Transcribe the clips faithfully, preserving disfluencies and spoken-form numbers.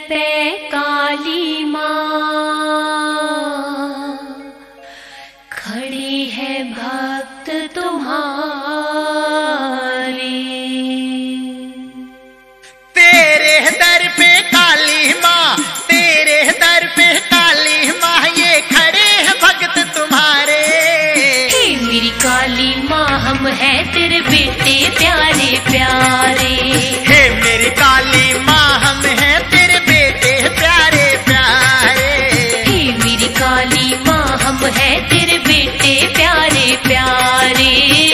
पे काली माँ खड़ी है भक्त तुम्हारी। तेरे दर पे काली माँ, तेरे दर पे काली माँ, ये खड़े हैं भक्त तुम्हारे। हे मेरी काली माँ हम हैं तेरे बेटे प्यारे प्यारे। हे मेरी काली माँ हम हैं तेरे बेटे प्यारे प्यारे। हे मेरी काली माँ हम हैं तेरे बेटे प्यारे प्यारे।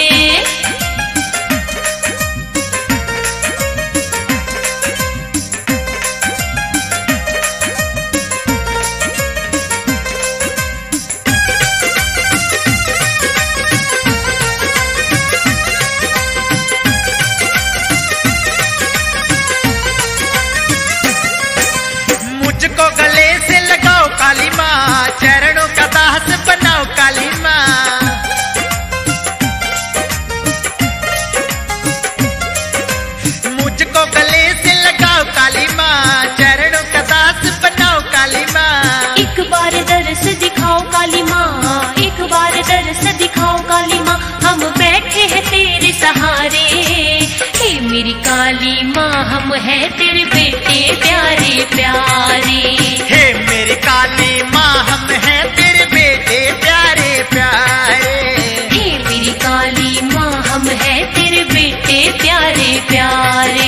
मुझको गले से लगाओ काली माँ, चरणों का दास बनाओ काली माँ। मुझको गले से लगाओ काली माँ, चरणों का दास बनाओ काली माँ। एक बार दर्श दिखाओ काली माँ, एक बार दर्श दिखाओ काली माँ, हम बैठे हैं तेरे सहारे। हे मेरी काली माँ हम हैं तेरे बेटे प्यारे प्यारे। हे मेरी काली माँ हम हैं तेरे बेटे प्यारे प्यारे। हे मेरी काली माँ हम हैं तेरे बेटे प्यारे प्यारे।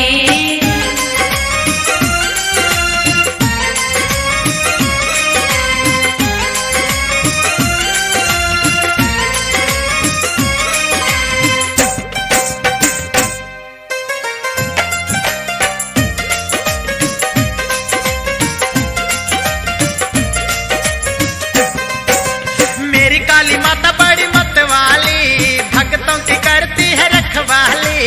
मेरी काली माता बड़ी मत वाली, भक्तों की करती है रखवाली।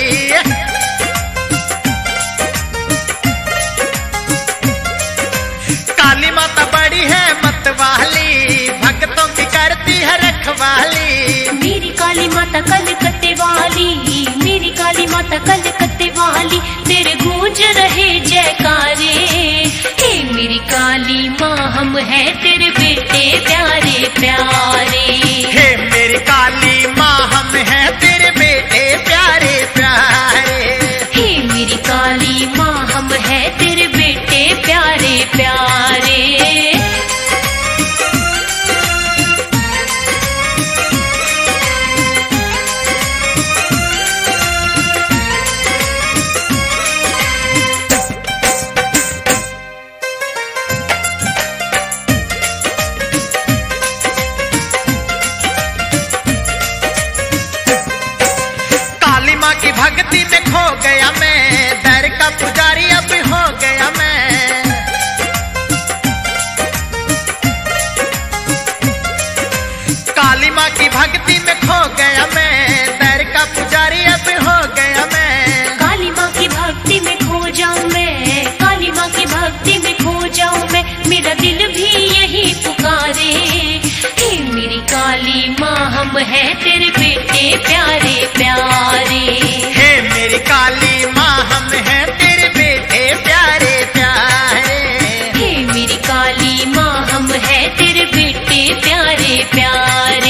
काली माता बड़ी है मत वाली, भक्तों की करती है रखवाली। मेरी काली माता कलकत्ते वाली, मेरी काली माता कलकत्ते वाली, तेरे गूंज रहे जयकारे। हे मेरी काली माँ हम हैं तेरे बेटे प्यारे प्यारे। हे मेरी काली माँ हम हैं तेरे बेटे प्यारे प्यारे। हे मेरी काली माँ हम हैं तेरे बेटे प्यारे प्यारे। काली माँ की भक्ति में खो गया मैं, दर का पुजारी अब हो गया मैं। काली माँ की भक्ति में खो गया मैं, दर का पुजारी अब हो गया मैं। काली माँ की भक्ति में खो जाऊं मैं, काली माँ की भक्ति में खो जाऊं मैं, मेरा दिल भी यही पुकारे। हे मेरी काली माँ हम हैं तेरे बेटे प्यारे प्यारे। हे मेरी काली माँ हम हैं तेरे बेटे प्यारे प्यारे। हे मेरी काली माँ हम हैं तेरे बेटे प्यारे प्यारे।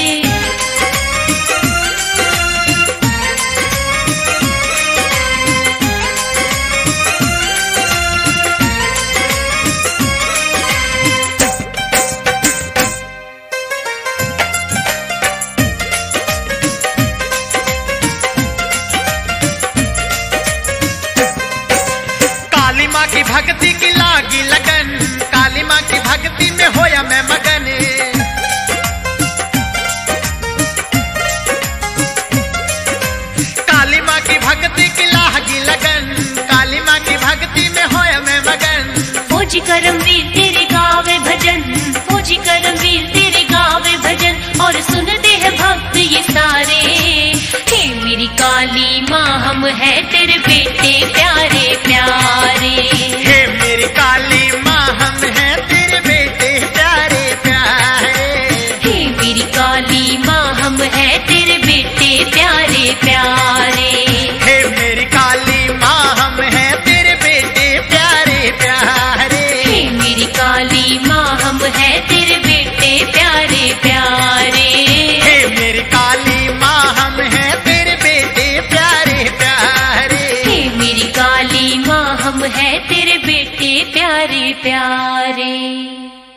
काली माँ की भक्ति की लागी लगन, काली माँ की भक्ति में होया मैं मगन। काली माँ की भक्ति की लागी लगन, काली माँ की भक्ति में होया मैं मगन। फौजी करमवीर तेरे गावे भजन, फौजी करमवीर तेरे गावे भजन, और सुनते हैं भक्त ये सारे। हे मेरी काली माँ हम हैं तेरे बेटे प्यारे प्यारे। हे मेरी काली माँ हम हैं तेरे बेटे प्यारे प्यारे।